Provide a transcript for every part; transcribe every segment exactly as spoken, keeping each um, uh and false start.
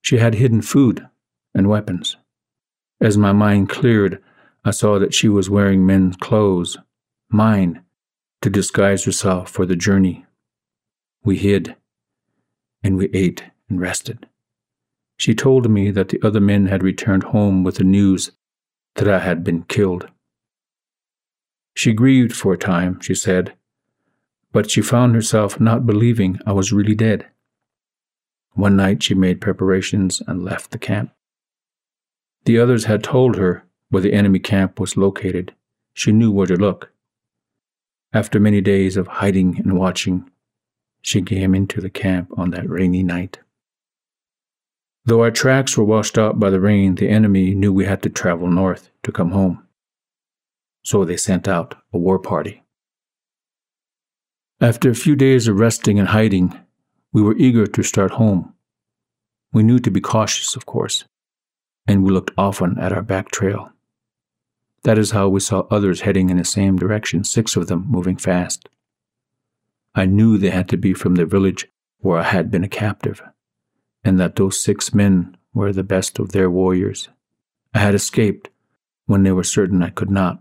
She had hidden food and weapons. As my mind cleared, I saw that she was wearing men's clothes, mine, to disguise herself for the journey. We hid, and we ate and rested. She told me that the other men had returned home with the news that I had been killed. She grieved for a time, she said, but she found herself not believing I was really dead. One night she made preparations and left the camp. The others had told her where the enemy camp was located. She knew where to look. After many days of hiding and watching, she came into the camp on that rainy night. Though our tracks were washed out by the rain, the enemy knew we had to travel north to come home. So they sent out a war party. After a few days of resting and hiding, we were eager to start home. We knew to be cautious, of course, and we looked often at our back trail. That is how we saw others heading in the same direction, six of them moving fast. I knew they had to be from the village where I had been a captive, and that those six men were the best of their warriors. I had escaped when they were certain I could not.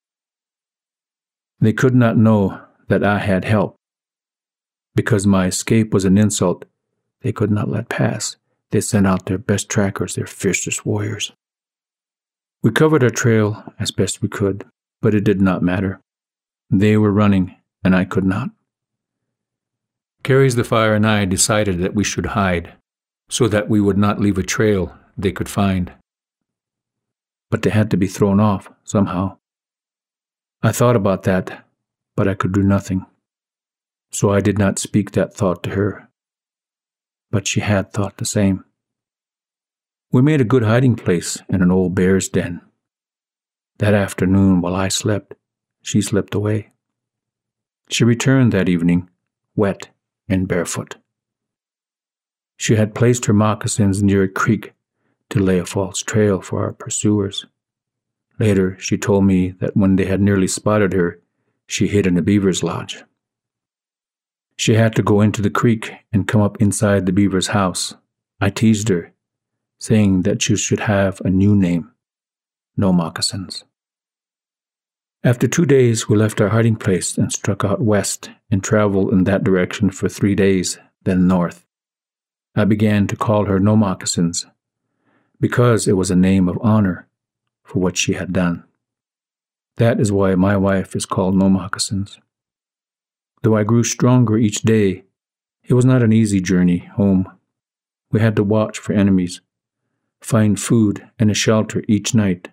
They could not know that I had help. Because my escape was an insult they could not let pass, they sent out their best trackers, their fiercest warriors. We covered our trail as best we could, but it did not matter. They were running, and I could not. Carries the Fire and I decided that we should hide, so that we would not leave a trail they could find. But they had to be thrown off somehow. I thought about that, but I could do nothing. So I did not speak that thought to her. But she had thought the same. We made a good hiding place in an old bear's den. That afternoon, while I slept, she slipped away. She returned that evening, wet and barefoot. She had placed her moccasins near a creek to lay a false trail for our pursuers. Later, she told me that when they had nearly spotted her, she hid in a beaver's lodge. She had to go into the creek and come up inside the beaver's house. I teased her, saying that she should have a new name, No Moccasins. After two days, we left our hiding place and struck out west and traveled in that direction for three days, then north. I began to call her No Moccasins because it was a name of honor for what she had done. That is why my wife is called No Moccasins. Though I grew stronger each day, it was not an easy journey home. We had to watch for enemies, find food and a shelter each night.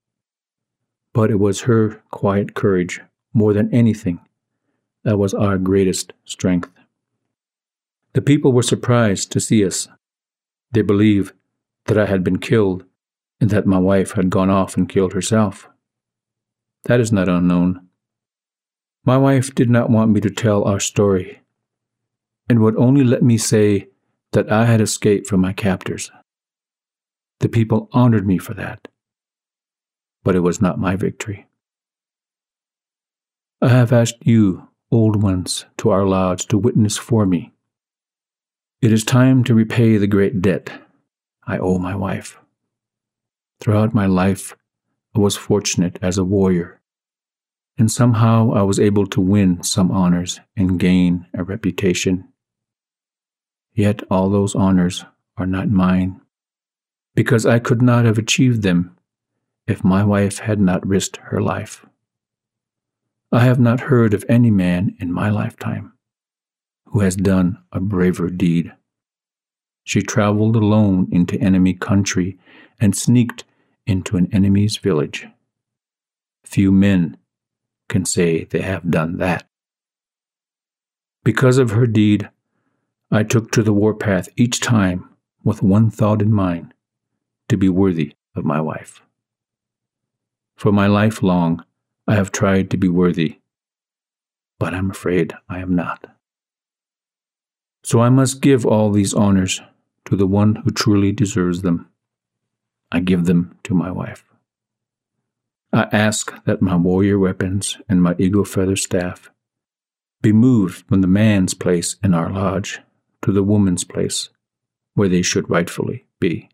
But it was her quiet courage, more than anything, that was our greatest strength. The people were surprised to see us. They believed that I had been killed and that my wife had gone off and killed herself. That is not unknown. My wife did not want me to tell our story and would only let me say that I had escaped from my captors. The people honored me for that, but it was not my victory. I have asked you, old ones, to our lodge to witness for me. It is time to repay the great debt I owe my wife. Throughout my life, I was fortunate as a warrior, and somehow I was able to win some honors and gain a reputation. Yet all those honors are not mine, because I could not have achieved them if my wife had not risked her life. I have not heard of any man in my lifetime who has done a braver deed. She traveled alone into enemy country and sneaked into an enemy's village. Few men can say they have done that. Because of her deed, I took to the warpath each time with one thought in mind, to be worthy of my wife. For my life long, I have tried to be worthy, but I'm afraid I am not. So I must give all these honors to the one who truly deserves them. I give them to my wife. I ask that my warrior weapons and my eagle feather staff be moved from the man's place in our lodge to the woman's place where they should rightfully be.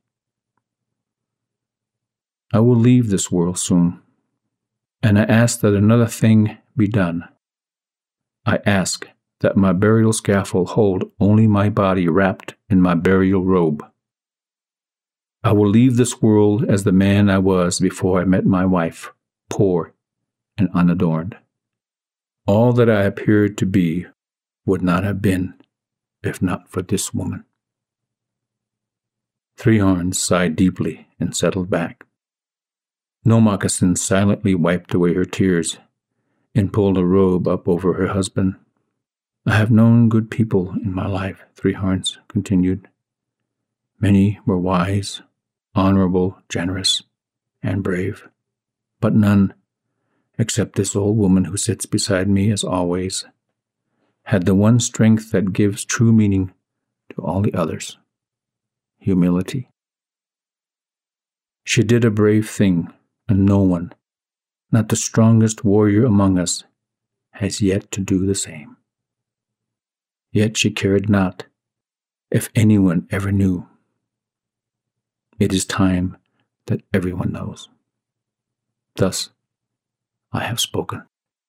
I will leave this world soon, and I ask that another thing be done. I ask that my burial scaffold hold only my body wrapped in my burial robe. I will leave this world as the man I was before I met my wife, poor and unadorned. All that I appeared to be would not have been if not for this woman. Three Horns sighed deeply and settled back. No Moccasin silently wiped away her tears and pulled a robe up over her husband. I have known good people in my life, Three Horns continued. Many were wise, honorable, generous, and brave, but none, except this old woman who sits beside me as always, had the one strength that gives true meaning to all the others: humility. She did a brave thing, and no one, not the strongest warrior among us, has yet to do the same. Yet she cared not if anyone ever knew. It is time that everyone knows. Thus, I have spoken.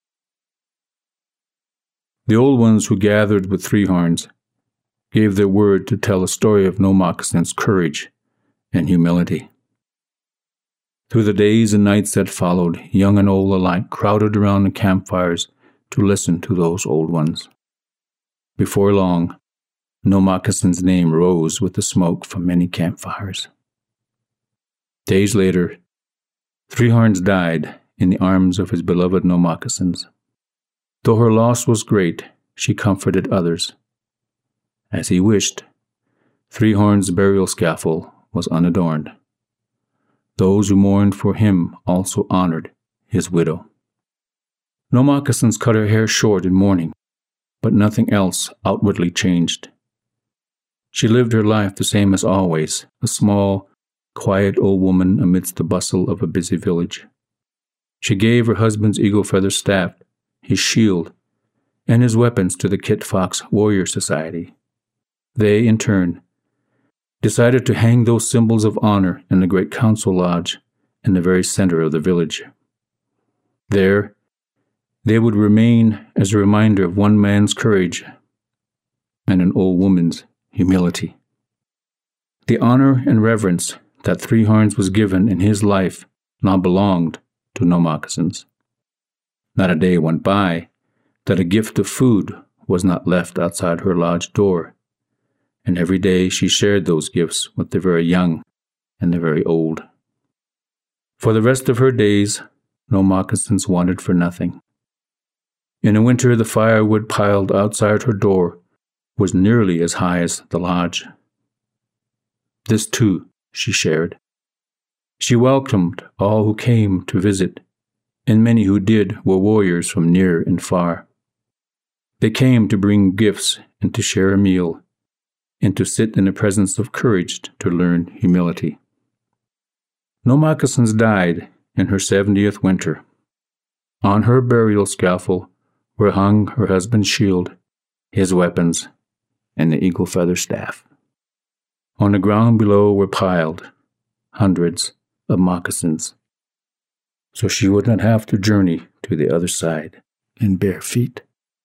The old ones who gathered with Three Horns gave their word to tell a story of No Moccasin's courage and humility. Through the days and nights that followed, young and old alike crowded around the campfires to listen to those old ones. Before long, No Moccasin's name rose with the smoke from many campfires. Days later, Three Horns died in the arms of his beloved No Moccasins. Though her loss was great, she comforted others. As he wished, Three Horns' burial scaffold was unadorned. Those who mourned for him also honored his widow. No Moccasins cut her hair short in mourning, but nothing else outwardly changed. She lived her life the same as always, a small, quiet old woman amidst the bustle of a busy village. She gave her husband's eagle feather staff, his shield, and his weapons to the Kit Fox Warrior Society. They, in turn, decided to hang those symbols of honor in the great council lodge in the very center of the village. There, they would remain as a reminder of one man's courage and an old woman's humility. The honor and reverence that Three Horns was given in his life now belonged to No Moccasins. Not a day went by that a gift of food was not left outside her lodge door, and every day she shared those gifts with the very young and the very old. For the rest of her days, No Moccasins wanted for nothing. In the winter, the firewood piled outside her door was nearly as high as the lodge. This, too, she shared. She welcomed all who came to visit, and many who did were warriors from near and far. They came to bring gifts and to share a meal, and to sit in the presence of courage to learn humility. No Moccasins died in her seventieth winter. On her burial scaffold were hung her husband's shield, his weapons, and the eagle feather staff. On the ground below were piled hundreds of moccasins, so she would not have to journey to the other side in bare feet.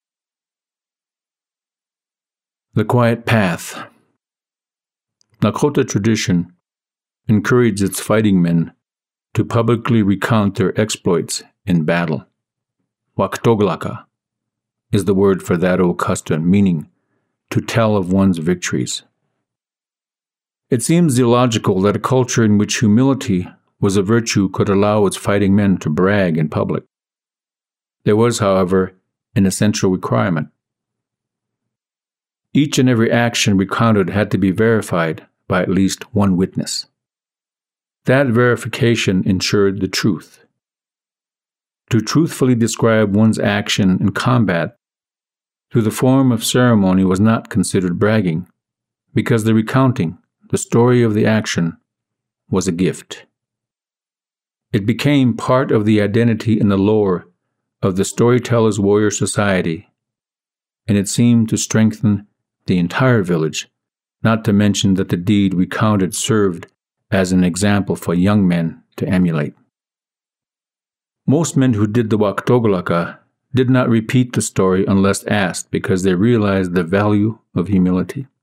The Quiet Path. Lakota tradition encouraged its fighting men to publicly recount their exploits in battle. Waktoglaka is the word for that old custom, meaning to tell of one's victories. It seems illogical that a culture in which humility was a virtue could allow its fighting men to brag in public. There was, however, an essential requirement. Each and every action recounted had to be verified by at least one witness. That verification ensured the truth. To truthfully describe one's action in combat through the form of ceremony was not considered bragging, because the recounting, the story of the action, was a gift. It became part of the identity and the lore of the Storytellers Warrior Society, and it seemed to strengthen the entire village not to mention that the deed recounted served as an example for young men to emulate. Most men who did the Waqtogalaka did not repeat the story unless asked because they realized the value of humility.